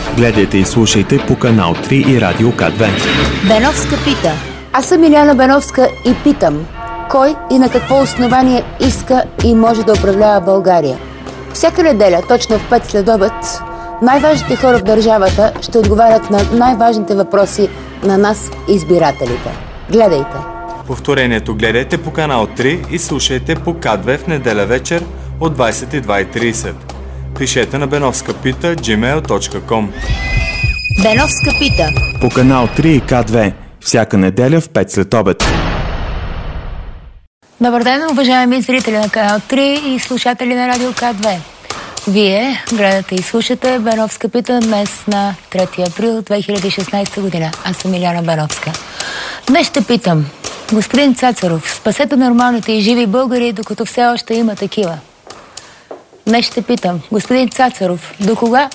Гледайте и слушайте по канал 3 и Радио К2. Беновска пита. Аз съм Илияна Беновска и питам: кой и на какво основание иска и може да управлява България? Всяка неделя, точно в 5 следобед, най-важните хора в държавата ще отговарят на най-важните въпроси на нас, избирателите. Гледайте! Повторението гледайте по канал 3 и слушайте по К2 в неделя вечер от 22:30. Пишете на benovskapita@gmail.com. Беновска пита. По канал 3 и К2 всяка неделя в 5 след обед. Добър ден, уважаеми зрители на канал 3 и слушатели на Радио К2. Вие гледате и слушате Беновска пита днес на 3 април 2016 година. Аз съм Илияна Беновска. Днес ще питам: господин Цацаров, спасете нормалните и живи българи, докато все още има такива. Днес ще питам: господин Цацаров, до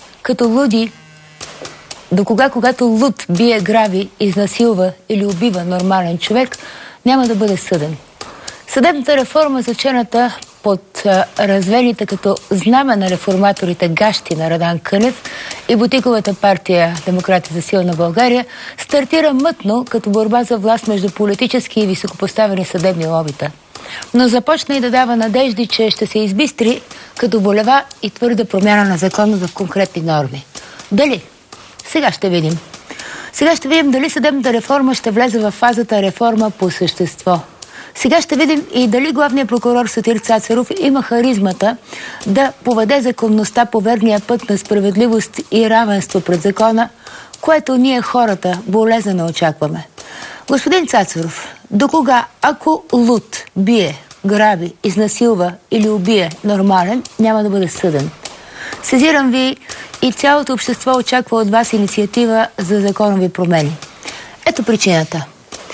кога, когато луд бие, граби, изнасилва или убива нормален човек, няма да бъде съден? Съдебната реформа, зачената под развените като знаме на реформаторите гащи на Радан Кънев и бутиковата партия Демократи за силна България, стартира мътно като борба за власт между политически и високопоставени съдебни лобита. Но започна и да дава надежди, че ще се избистри като волева и твърда промяна на закона в конкретни норми. Дали? Сега ще видим. Сега ще видим дали съдебната реформа ще влезе в фазата реформа по същество. Сега ще видим и дали главният прокурор Сотир Цацаров има харизмата да поведе законността по верния път на справедливост и равенство пред закона, което ние хората болезнено очакваме. Господин Цацаров, до кога, ако луд бие, граби, изнасилва или убие нормален, няма да бъде съден? Сезирам ви и цялото общество очаква от вас инициатива за законови промени. Ето причината.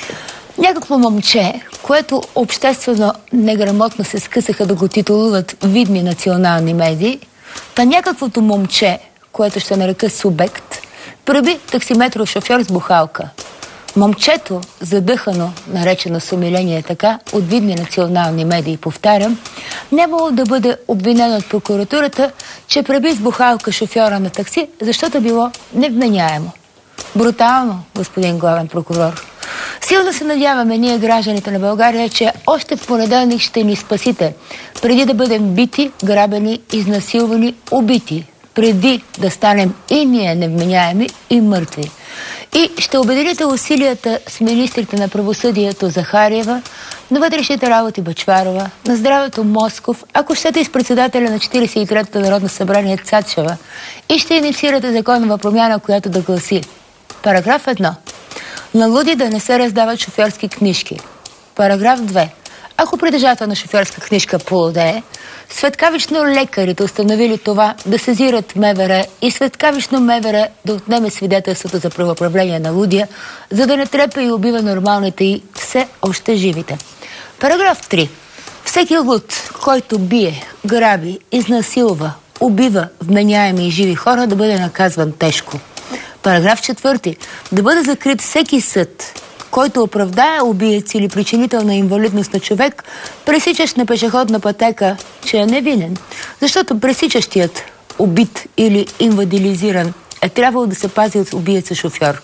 Някакво момче, което обществено неграмотно се скъсаха да го титулуват видни национални медии, та някаквото момче, което ще нарека субект, преби таксиметров шофьор с бухалка. Момчето, задъхано, наречено с умиление така, от видни национални медии, повтарям, нямало да бъде обвинено от прокуратурата, че преби с бухалка шофьора на такси, защото било невменяемо. Брутално, господин главен прокурор. Силно се надяваме ние, гражданите на България, че още в понеделник ще ни спасите, преди да бъдем бити, грабени, изнасилвани, убити, преди да станем и ние невменяеми и мъртви. И ще обедините усилията с министрите на правосъдието Захариева, на вътрешните работи Бъчварова, на здравето Москов, ако щете и с председателя на 43-то Народно събрание Цачева, и ще инициирате законова промяна, която да гласи: параграф 1. На луди да не се раздават шофьорски книжки. Параграф 2. Ако притежател на шофьорска книжка полудее, светкавично лекарите установили това да сезират МВР и светкавично МВР да отнеме свидетелството за правоуправление на лудия, за да не трепе и убива нормалните и все още живите. Параграф 3. Всеки луд, който бие, граби, изнасилва, убива вменяеми и живи хора, да бъде наказван тежко. Параграф 4. Да бъде закрит всеки съд, който оправдае убиец или причинител на инвалидност на човек, пресичащ на пешеходна пътека, че е невинен, защото пресичащият убит или инвалидизиран е трябвало да се пази от убиеца шофьор.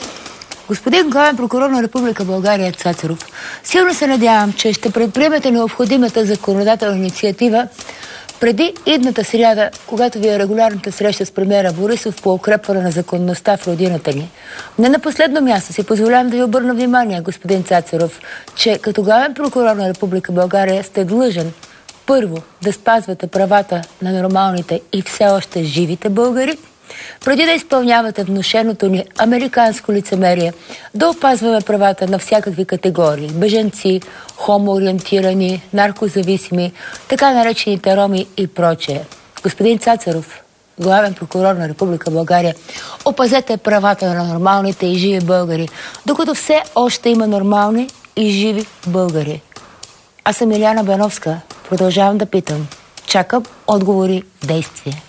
Господин главен прокурор на Република България Цацаров, силно се надявам, че ще предприемете необходимата законодателна инициатива преди идната сряда, когато ви е регулярната среща с премиера Борисов по укрепване на законността в родината ни. Не на последно място си позволявам да ви обърна внимание, господин Цацаров, че като главен прокурор на Република България сте длъжен първо да спазвате правата на нормалните и все още живите българи, преди да изпълнявате внушеното ни американско лицемерие, да опазваме правата на всякакви категории – бежанци, хомоориентирани, наркозависими, така наречените роми и прочее. Господин Цацаров, главен прокурор на Република България, опазете правата на нормалните и живи българи, докато все още има нормални и живи българи. Аз съм Илияна Беновска. Продължавам да питам. Чакам отговори в действие.